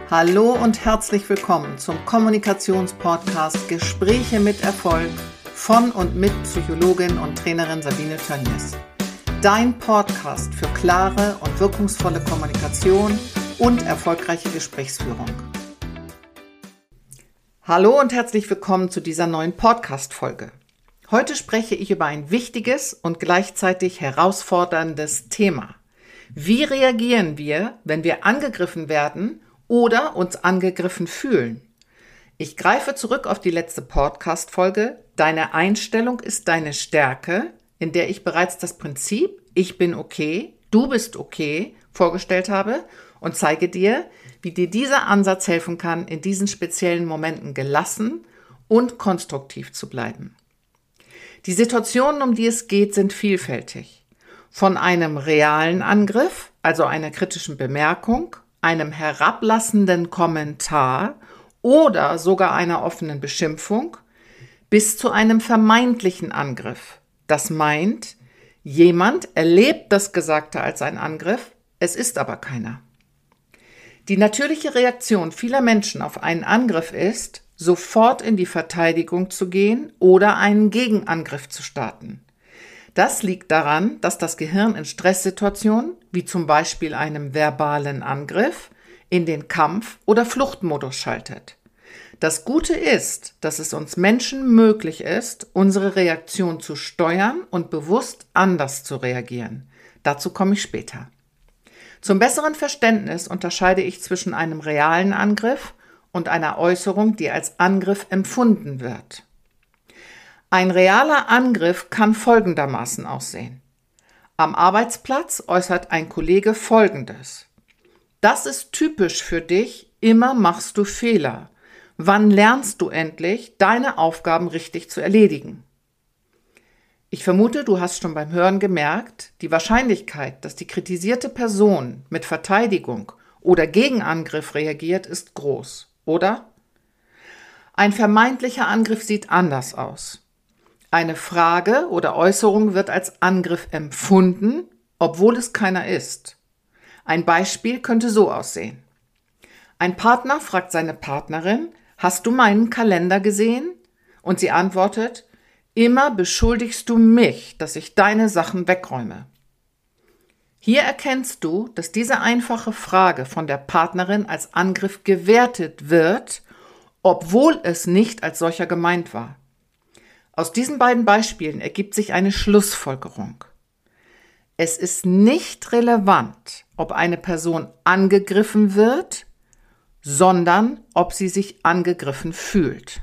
Hallo und herzlich willkommen zum Kommunikationspodcast Gespräche mit Erfolg von und mit Psychologin und Trainerin Sabine Tönjes. Dein Podcast für klare und wirkungsvolle Kommunikation und erfolgreiche Gesprächsführung. Hallo und herzlich willkommen zu dieser neuen Podcast-Folge. Heute spreche ich über ein wichtiges und gleichzeitig herausforderndes Thema. Wie reagieren wir, wenn wir angegriffen werden oder uns angegriffen fühlen? Ich greife zurück auf die letzte Podcast-Folge Deine Einstellung ist deine Stärke, in der ich bereits das Prinzip Ich bin okay, du bist okay vorgestellt habe und zeige dir, wie dir dieser Ansatz helfen kann, in diesen speziellen Momenten gelassen und konstruktiv zu bleiben. Die Situationen, um die es geht, sind vielfältig. Von einem realen Angriff, also einer kritischen Bemerkung, einem herablassenden Kommentar oder sogar einer offenen Beschimpfung bis zu einem vermeintlichen Angriff. Das meint, jemand erlebt das Gesagte als ein Angriff, es ist aber keiner. Die natürliche Reaktion vieler Menschen auf einen Angriff ist, sofort in die Verteidigung zu gehen oder einen Gegenangriff zu starten. Das liegt daran, dass das Gehirn in Stresssituationen, wie zum Beispiel einem verbalen Angriff, in den Kampf- oder Fluchtmodus schaltet. Das Gute ist, dass es uns Menschen möglich ist, unsere Reaktion zu steuern und bewusst anders zu reagieren. Dazu komme ich später. Zum besseren Verständnis unterscheide ich zwischen einem realen Angriff und einer Äußerung, die als Angriff empfunden wird. Ein realer Angriff kann folgendermaßen aussehen. Am Arbeitsplatz äußert ein Kollege Folgendes: Das ist typisch für dich, immer machst du Fehler. Wann lernst du endlich, deine Aufgaben richtig zu erledigen? Ich vermute, du hast schon beim Hören gemerkt, die Wahrscheinlichkeit, dass die kritisierte Person mit Verteidigung oder Gegenangriff reagiert, ist groß, oder? Ein vermeintlicher Angriff sieht anders aus. Eine Frage oder Äußerung wird als Angriff empfunden, obwohl es keiner ist. Ein Beispiel könnte so aussehen. Ein Partner fragt seine Partnerin: Hast du meinen Kalender gesehen? Und sie antwortet: Immer beschuldigst du mich, dass ich deine Sachen wegräume. Hier erkennst du, dass diese einfache Frage von der Partnerin als Angriff gewertet wird, obwohl es nicht als solcher gemeint war. Aus diesen beiden Beispielen ergibt sich eine Schlussfolgerung. Es ist nicht relevant, ob eine Person angegriffen wird, sondern ob sie sich angegriffen fühlt.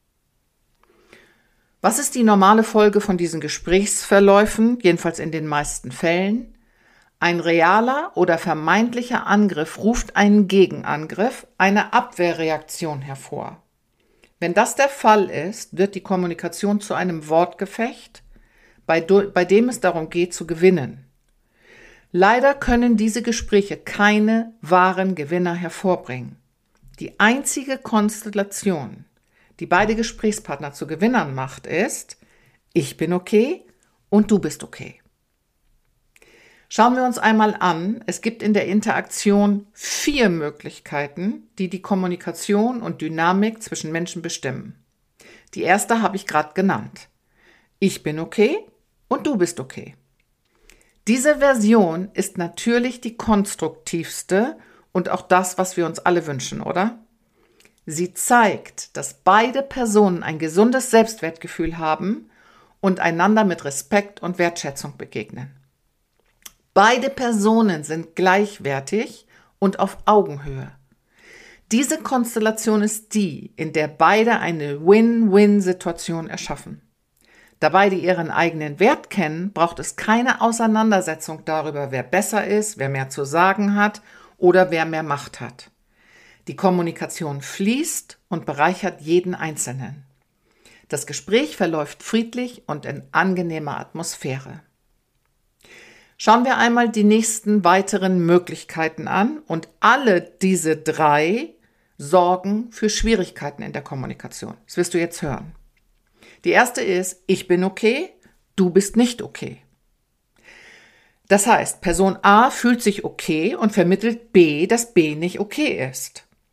Was ist die normale Folge von diesen Gesprächsverläufen, jedenfalls in den meisten Fällen? Ein realer oder vermeintlicher Angriff ruft einen Gegenangriff, eine Abwehrreaktion hervor. Wenn das der Fall ist, wird die Kommunikation zu einem Wortgefecht, bei dem es darum geht, zu gewinnen. Leider können diese Gespräche keine wahren Gewinner hervorbringen. Die einzige Konstellation, die beide Gesprächspartner zu Gewinnern macht, ist: Ich bin okay und du bist okay. Schauen wir uns einmal an, es gibt in der Interaktion 4 Möglichkeiten, die die Kommunikation und Dynamik zwischen Menschen bestimmen. Die erste habe ich gerade genannt. Ich bin okay und du bist okay. Diese Version ist natürlich die konstruktivste und auch das, was wir uns alle wünschen, oder? Sie zeigt, dass beide Personen ein gesundes Selbstwertgefühl haben und einander mit Respekt und Wertschätzung begegnen. Beide Personen sind gleichwertig und auf Augenhöhe. Diese Konstellation ist die, in der beide eine Win-Win-Situation erschaffen. Da beide ihren eigenen Wert kennen, braucht es keine Auseinandersetzung darüber, wer besser ist, wer mehr zu sagen hat oder wer mehr Macht hat. Die Kommunikation fließt und bereichert jeden Einzelnen. Das Gespräch verläuft friedlich und in angenehmer Atmosphäre. Schauen wir einmal die nächsten weiteren Möglichkeiten an und alle diese 3 sorgen für Schwierigkeiten in der Kommunikation. Das wirst du jetzt hören. Die erste ist: Ich bin okay, du bist nicht okay. Das heißt, Person A fühlt sich okay und vermittelt B, dass B nicht okay ist.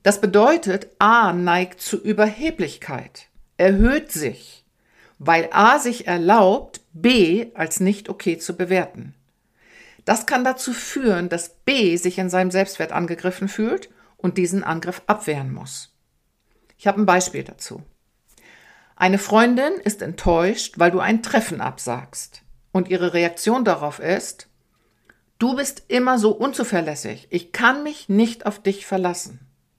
Das bedeutet, A neigt zu Überheblichkeit, erhöht sich, weil A sich erlaubt, B als nicht okay zu bewerten. Das kann dazu führen, dass B sich in seinem Selbstwert angegriffen fühlt und diesen Angriff abwehren muss. Ich habe ein Beispiel dazu. Eine Freundin ist enttäuscht, weil du ein Treffen absagst. Und ihre Reaktion darauf ist: Du bist immer so unzuverlässig. Ich kann mich nicht auf dich verlassen.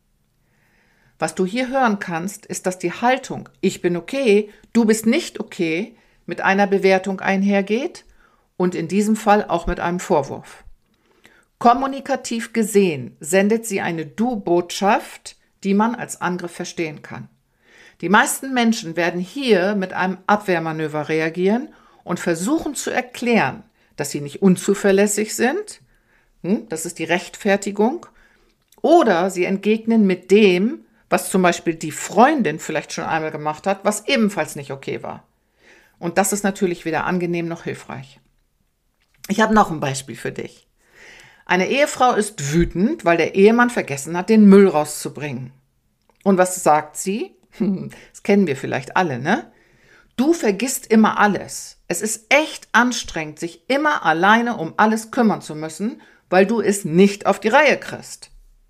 Was du hier hören kannst, ist, dass die Haltung „Ich bin okay, du bist nicht okay" mit einer Bewertung einhergeht und in diesem Fall auch mit einem Vorwurf. Kommunikativ gesehen sendet sie eine Du-Botschaft, die man als Angriff verstehen kann. Die meisten Menschen werden hier mit einem Abwehrmanöver reagieren und versuchen zu erklären, dass sie nicht unzuverlässig sind, das ist die Rechtfertigung, oder sie entgegnen mit dem, was zum Beispiel die Freundin vielleicht schon einmal gemacht hat, was ebenfalls nicht okay war. Und das ist natürlich weder angenehm noch hilfreich. Ich habe noch ein Beispiel für dich. Eine Ehefrau ist wütend, weil der Ehemann vergessen hat, den Müll rauszubringen. Und was sagt sie? Das kennen wir vielleicht alle, ne? Du vergisst immer alles. Es ist echt anstrengend, sich immer alleine um alles kümmern zu müssen, weil du es nicht auf die Reihe kriegst.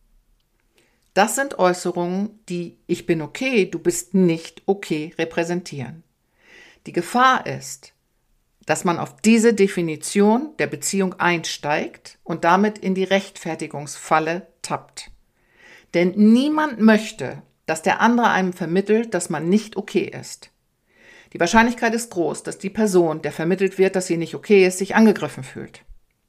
Das sind Äußerungen, die „Ich bin okay, du bist nicht okay" repräsentieren. Die Gefahr ist, dass man auf diese Definition der Beziehung einsteigt und damit in die Rechtfertigungsfalle tappt. Denn niemand möchte, dass der andere einem vermittelt, dass man nicht okay ist. Die Wahrscheinlichkeit ist groß, dass die Person, der vermittelt wird, dass sie nicht okay ist, sich angegriffen fühlt.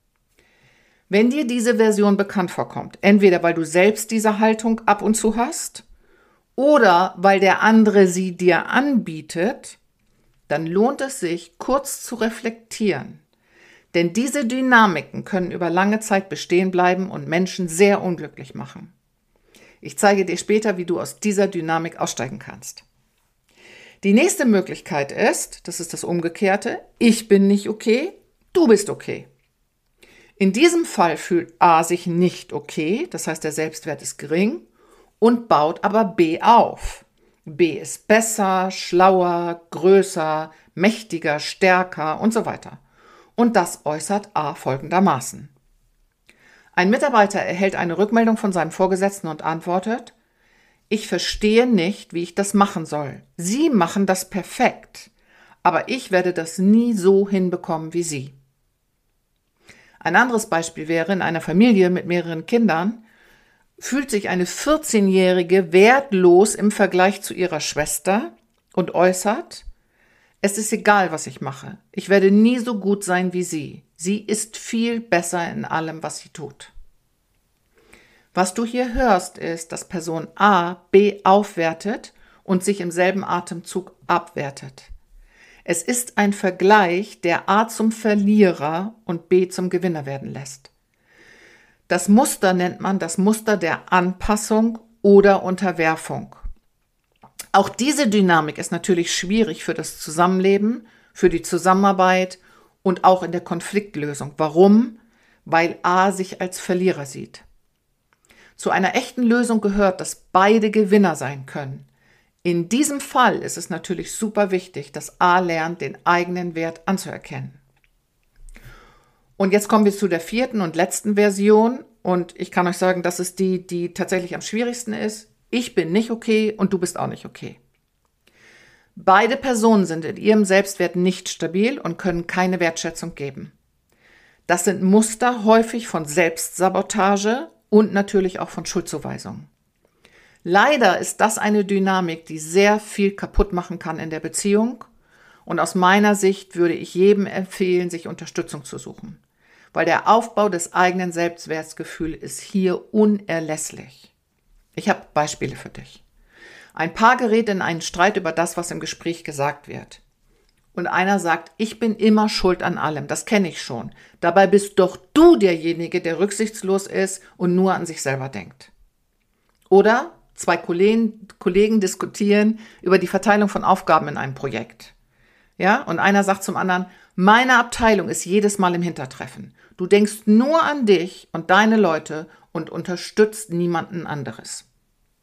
Wenn dir diese Version bekannt vorkommt, entweder weil du selbst diese Haltung ab und zu hast oder weil der andere sie dir anbietet, dann lohnt es sich, kurz zu reflektieren. Denn diese Dynamiken können über lange Zeit bestehen bleiben und Menschen sehr unglücklich machen. Ich zeige dir später, wie du aus dieser Dynamik aussteigen kannst. Die nächste Möglichkeit ist, das ist das Umgekehrte: Ich bin nicht okay, du bist okay. In diesem Fall fühlt A sich nicht okay, das heißt, der Selbstwert ist gering und baut aber B auf. B ist besser, schlauer, größer, mächtiger, stärker und so weiter. Und das äußert A folgendermaßen. Ein Mitarbeiter erhält eine Rückmeldung von seinem Vorgesetzten und antwortet: Ich verstehe nicht, wie ich das machen soll. Sie machen das perfekt, aber ich werde das nie so hinbekommen wie Sie. Ein anderes Beispiel wäre, in einer Familie mit mehreren Kindern fühlt sich eine 14-Jährige wertlos im Vergleich zu ihrer Schwester und äußert: Es ist egal, was ich mache. Ich werde nie so gut sein wie sie. Sie ist viel besser in allem, was sie tut. Was du hier hörst, ist, dass Person A B aufwertet und sich im selben Atemzug abwertet. Es ist ein Vergleich, der A zum Verlierer und B zum Gewinner werden lässt. Das Muster nennt man das Muster der Anpassung oder Unterwerfung. Auch diese Dynamik ist natürlich schwierig für das Zusammenleben, für die Zusammenarbeit und auch in der Konfliktlösung. Warum? Weil A sich als Verlierer sieht. Zu einer echten Lösung gehört, dass beide Gewinner sein können. In diesem Fall ist es natürlich super wichtig, dass A lernt, den eigenen Wert anzuerkennen. Und jetzt kommen wir zu der vierten und letzten Version. Und ich kann euch sagen, das ist die tatsächlich am schwierigsten ist. Ich bin nicht okay und du bist auch nicht okay. Beide Personen sind in ihrem Selbstwert nicht stabil und können keine Wertschätzung geben. Das sind Muster häufig von Selbstsabotage und natürlich auch von Schuldzuweisungen. Leider ist das eine Dynamik, die sehr viel kaputt machen kann in der Beziehung. Und aus meiner Sicht würde ich jedem empfehlen, sich Unterstützung zu suchen. Weil der Aufbau des eigenen Selbstwertgefühls ist hier unerlässlich. Ich habe Beispiele für dich. Ein Paar gerät in einen Streit über das, was im Gespräch gesagt wird. Und einer sagt: Ich bin immer schuld an allem, das kenne ich schon. Dabei bist doch du derjenige, der rücksichtslos ist und nur an sich selber denkt. Oder zwei Kollegen diskutieren über die Verteilung von Aufgaben in einem Projekt. Ja, und einer sagt zum anderen: Meine Abteilung ist jedes Mal im Hintertreffen. Du denkst nur an dich und deine Leute und unterstützt niemanden anderes.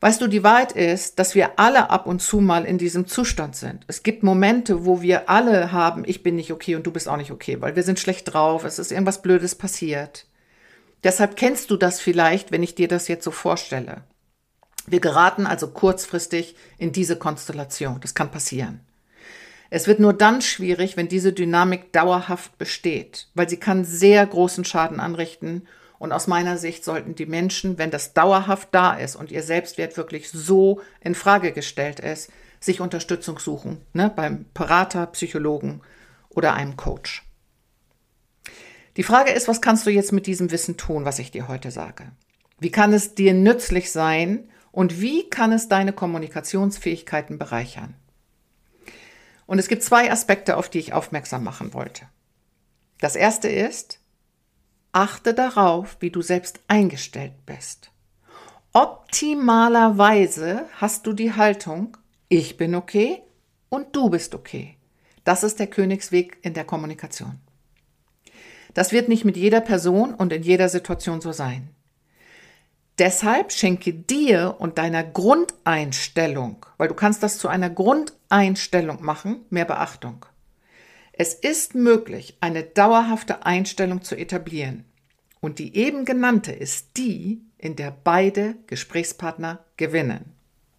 Weißt du, die Wahrheit ist, dass wir alle ab und zu mal in diesem Zustand sind. Es gibt Momente, wo wir alle haben, ich bin nicht okay und du bist auch nicht okay, weil wir sind schlecht drauf, es ist irgendwas Blödes passiert. Deshalb kennst du das vielleicht, wenn ich dir das jetzt so vorstelle. Wir geraten also kurzfristig in diese Konstellation. Das kann passieren. Es wird nur dann schwierig, wenn diese Dynamik dauerhaft besteht, weil sie kann sehr großen Schaden anrichten. Und aus meiner Sicht sollten die Menschen, wenn das dauerhaft da ist und ihr Selbstwert wirklich so in Frage gestellt ist, sich Unterstützung suchen, beim Berater, Psychologen oder einem Coach. Die Frage ist, was kannst du jetzt mit diesem Wissen tun, was ich dir heute sage? Wie kann es dir nützlich sein und wie kann es deine Kommunikationsfähigkeiten bereichern? Und es gibt 2 Aspekte, auf die ich aufmerksam machen wollte. Das erste ist, achte darauf, wie du selbst eingestellt bist. Optimalerweise hast du die Haltung, ich bin okay und du bist okay. Das ist der Königsweg in der Kommunikation. Das wird nicht mit jeder Person und in jeder Situation so sein. Deshalb schenke dir und deiner Grundeinstellung, weil du kannst das zu einer Grundeinstellung machen, mehr Beachtung. Es ist möglich, eine dauerhafte Einstellung zu etablieren. Und die eben genannte ist die, in der beide Gesprächspartner gewinnen.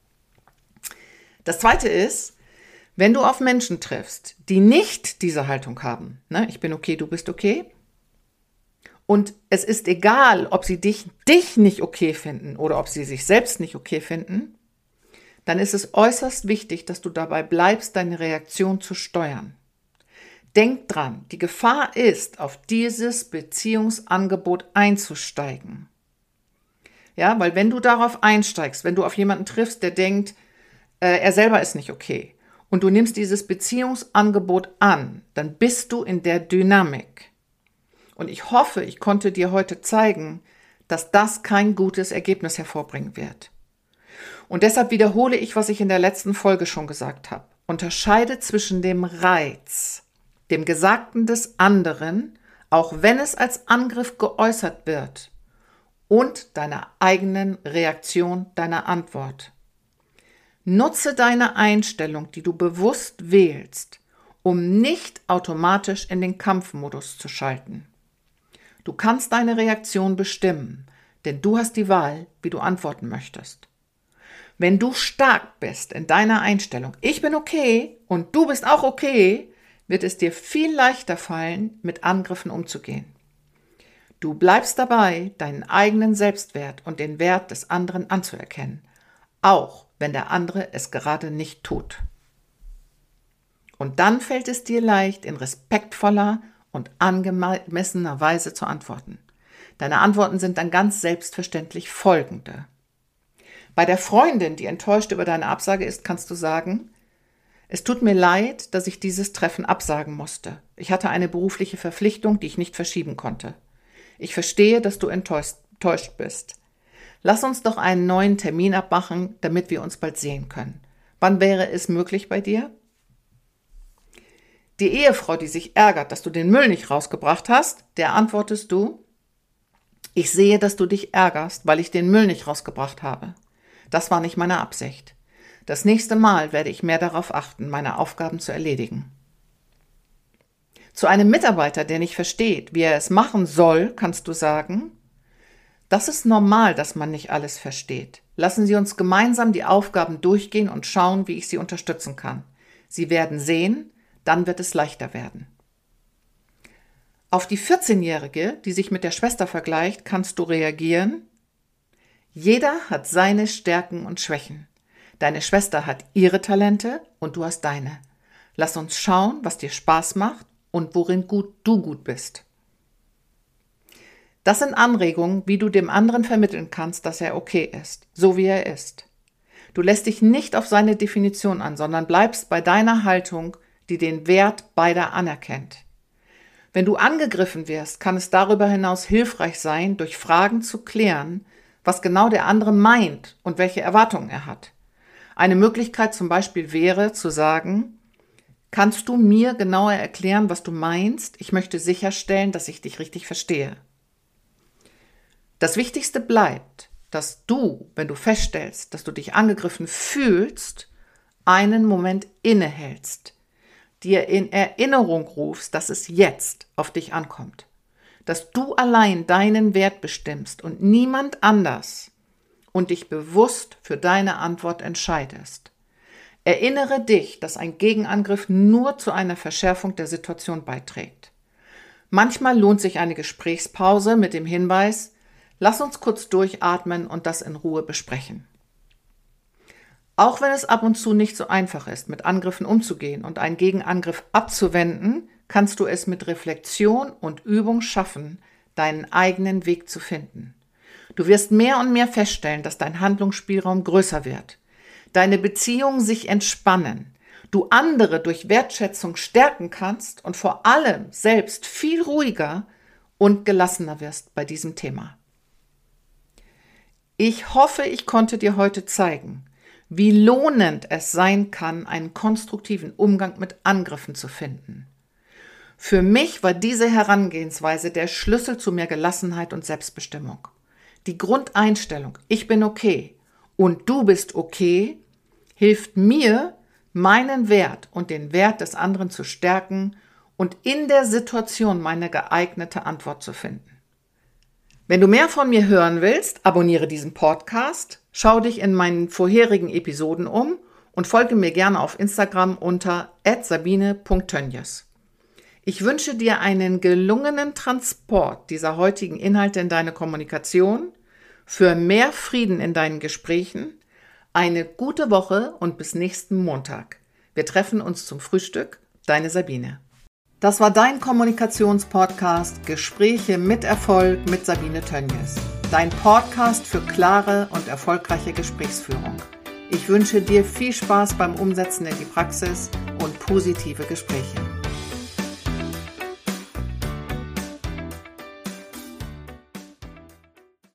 Das zweite ist, wenn du auf Menschen triffst, die nicht diese Haltung haben, ich bin okay, du bist okay, und es ist egal, ob sie dich nicht okay finden oder ob sie sich selbst nicht okay finden, dann ist es äußerst wichtig, dass du dabei bleibst, deine Reaktion zu steuern. Denk dran, die Gefahr ist, auf dieses Beziehungsangebot einzusteigen. Ja, weil wenn du darauf einsteigst, wenn du auf jemanden triffst, der denkt, er selber ist nicht okay, und du nimmst dieses Beziehungsangebot an, dann bist du in der Dynamik. Und ich hoffe, ich konnte dir heute zeigen, dass das kein gutes Ergebnis hervorbringen wird. Und deshalb wiederhole ich, was ich in der letzten Folge schon gesagt habe. Unterscheide zwischen dem Reiz, dem Gesagten des anderen, auch wenn es als Angriff geäußert wird, und deiner eigenen Reaktion, deiner Antwort. Nutze deine Einstellung, die du bewusst wählst, um nicht automatisch in den Kampfmodus zu schalten. Du kannst deine Reaktion bestimmen, denn du hast die Wahl, wie du antworten möchtest. Wenn du stark bist in deiner Einstellung, ich bin okay und du bist auch okay, wird es dir viel leichter fallen, mit Angriffen umzugehen. Du bleibst dabei, deinen eigenen Selbstwert und den Wert des anderen anzuerkennen, auch wenn der andere es gerade nicht tut. Und dann fällt es dir leicht, in respektvoller und angemessener Weise zu antworten. Deine Antworten sind dann ganz selbstverständlich folgende. Bei der Freundin, die enttäuscht über deine Absage ist, kannst du sagen, es tut mir leid, dass ich dieses Treffen absagen musste. Ich hatte eine berufliche Verpflichtung, die ich nicht verschieben konnte. Ich verstehe, dass du enttäuscht bist. Lass uns doch einen neuen Termin abmachen, damit wir uns bald sehen können. Wann wäre es möglich bei dir? Die Ehefrau, die sich ärgert, dass du den Müll nicht rausgebracht hast, der antwortest du, ich sehe, dass du dich ärgerst, weil ich den Müll nicht rausgebracht habe. Das war nicht meine Absicht. Das nächste Mal werde ich mehr darauf achten, meine Aufgaben zu erledigen. Zu einem Mitarbeiter, der nicht versteht, wie er es machen soll, kannst du sagen, das ist normal, dass man nicht alles versteht. Lassen Sie uns gemeinsam die Aufgaben durchgehen und schauen, wie ich Sie unterstützen kann. Sie werden sehen, dann wird es leichter werden. Auf die 14-Jährige, die sich mit der Schwester vergleicht, kannst du reagieren. Jeder hat seine Stärken und Schwächen. Deine Schwester hat ihre Talente und du hast deine. Lass uns schauen, was dir Spaß macht und worin du gut bist. Das sind Anregungen, wie du dem anderen vermitteln kannst, dass er okay ist, so wie er ist. Du lässt dich nicht auf seine Definition an, sondern bleibst bei deiner Haltung, die den Wert beider anerkennt. Wenn du angegriffen wirst, kann es darüber hinaus hilfreich sein, durch Fragen zu klären, was genau der andere meint und welche Erwartungen er hat. Eine Möglichkeit zum Beispiel wäre zu sagen, kannst du mir genauer erklären, was du meinst? Ich möchte sicherstellen, dass ich dich richtig verstehe. Das Wichtigste bleibt, dass du, wenn du feststellst, dass du dich angegriffen fühlst, einen Moment innehältst, dir in Erinnerung rufst, dass es jetzt auf dich ankommt, dass du allein deinen Wert bestimmst und niemand anders und dich bewusst für deine Antwort entscheidest. Erinnere dich, dass ein Gegenangriff nur zu einer Verschärfung der Situation beiträgt. Manchmal lohnt sich eine Gesprächspause mit dem Hinweis, lass uns kurz durchatmen und das in Ruhe besprechen. Auch wenn es ab und zu nicht so einfach ist, mit Angriffen umzugehen und einen Gegenangriff abzuwenden, kannst du es mit Reflexion und Übung schaffen, deinen eigenen Weg zu finden. Du wirst mehr und mehr feststellen, dass dein Handlungsspielraum größer wird, deine Beziehungen sich entspannen, du andere durch Wertschätzung stärken kannst und vor allem selbst viel ruhiger und gelassener wirst bei diesem Thema. Ich hoffe, ich konnte dir heute zeigen, wie lohnend es sein kann, einen konstruktiven Umgang mit Angriffen zu finden. Für mich war diese Herangehensweise der Schlüssel zu mehr Gelassenheit und Selbstbestimmung. Die Grundeinstellung, ich bin okay und du bist okay, hilft mir, meinen Wert und den Wert des anderen zu stärken und in der Situation meine geeignete Antwort zu finden. Wenn du mehr von mir hören willst, abonniere diesen Podcast, schau dich in meinen vorherigen Episoden um und folge mir gerne auf Instagram unter @sabine.tönjes. Ich wünsche dir einen gelungenen Transport dieser heutigen Inhalte in deine Kommunikation, für mehr Frieden in deinen Gesprächen, eine gute Woche und bis nächsten Montag. Wir treffen uns zum Frühstück. Deine Sabine. Das war dein Kommunikationspodcast Gespräche mit Erfolg mit Sabine Tönjes. Dein Podcast für klare und erfolgreiche Gesprächsführung. Ich wünsche dir viel Spaß beim Umsetzen in die Praxis und positive Gespräche.